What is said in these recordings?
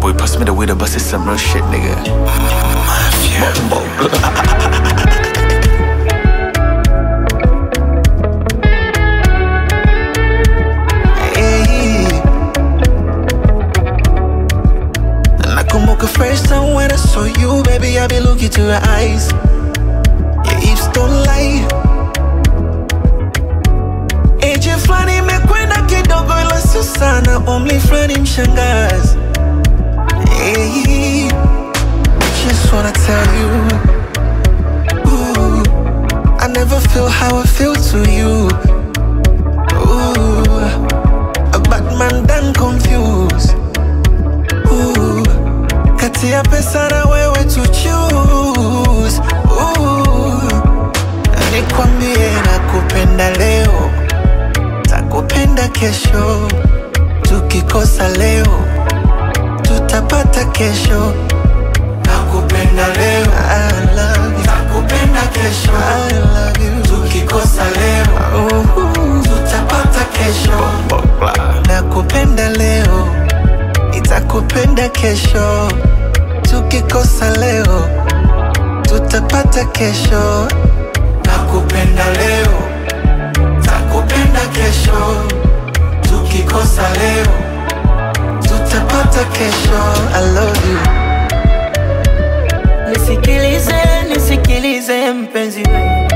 boy pass me the weed, but it's some real shit, nigga. Mafia. The first time when I saw you, baby, I be looking to your eyes. Your hips don't lie. Eje flani mekwenda kidogo ila susana, only flani mshangazi. Hey, just wanna tell you, ooh, I never feel how I feel to you. Ooh, a bad man done confused. Ooh, kati ya pesa na wewe to choose. Nikwambie nakupenda leo, takupenda kesho. Tukikosa leo, tutapata kesho. Nakupenda leo, I love you. Takupenda kesho, I love you. Tukikosa leo, tutapata kesho. Nakupenda leo, nitakupenda kesho. Tukikosa leo, tutapata kesho. Nakupenda leo, takupenda kesho. Tukikosa leo, tutapata kesho. I love you. Nisikilize, nisikilize mpenzi wewe,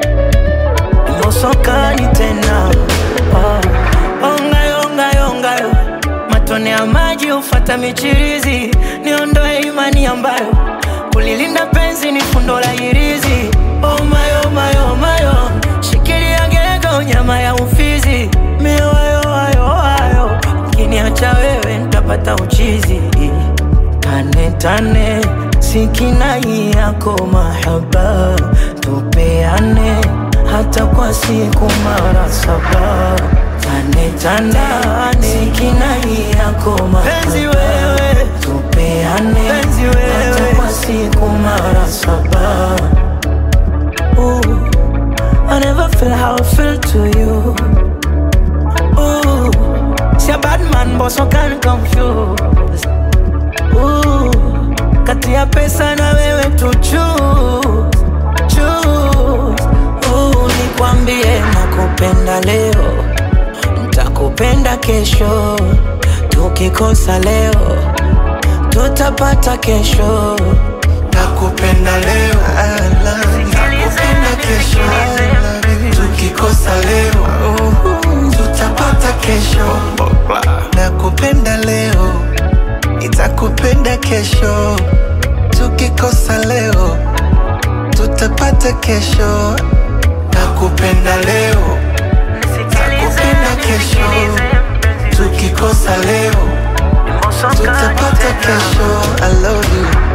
mosokani tena. Ongayo, ongayo, ongayo, matone ya maji ufata michirizi. Niondoe imani ambayo kulilinda penzi ni fundo la hirizi. Oh my, oh my, oh my, oh. Shikilia gego nyama ya ufizi. Miwayo, ayo, ayo, ukiniacha wewe nitapata uchizi. Tane, tane, sikinai yako mahaba. Tupeane hata kwa siku mara 7. Tane, tane, sikinai yako mahaba. Penzi wewe, tupeane penzi wewe, hata kwa siku mara 7. Ooh, I never feel how I feel to you. Ooh, see a bad man but so can't confuse. Ooh, kati ya pesa na wewe to choose, choose. Ooh, nikwambie nakupenda leo, nitakupenda kesho. Tukikosa leo, tutapata kesho. Nakupenda leo, I love you. Nakupenda kesho, I love you. Tukikosa leo, tutapata kesho. Nakupenda leo, nitakupenda kesho. Tukikosa leo, tutapata kesho. Nakupenda leo, nakupenda kesho. Tukikosa leo, tutapata kesho. I love you.